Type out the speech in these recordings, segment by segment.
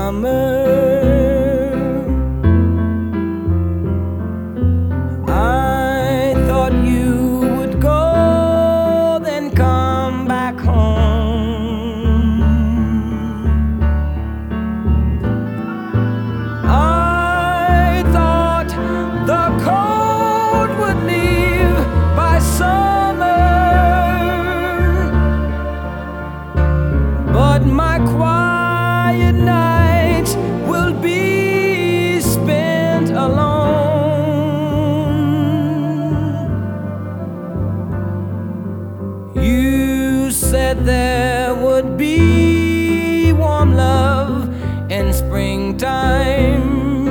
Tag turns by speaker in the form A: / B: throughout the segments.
A: summer. I thought you would go, then come back home. I thought the cold would leave by summer, but my quiet nights will be spent alone. You said there would be warm love in springtime.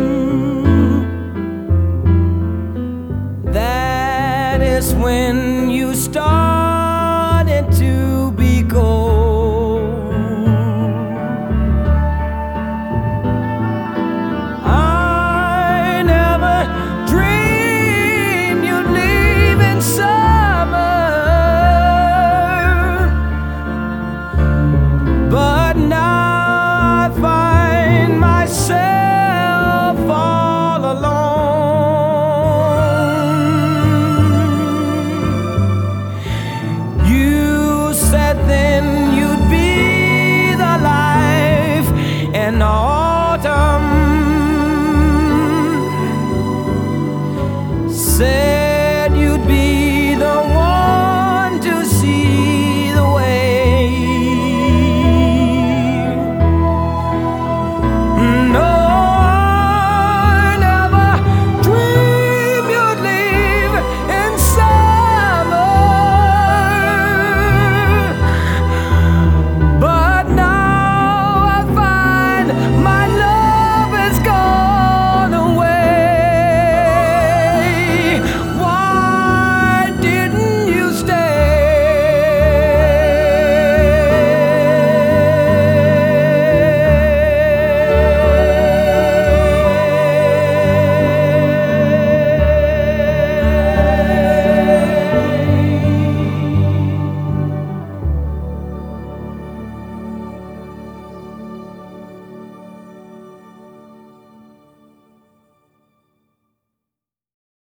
A: That is when you started to be cold. I never dreamed you'd leave in summer, but now I find myself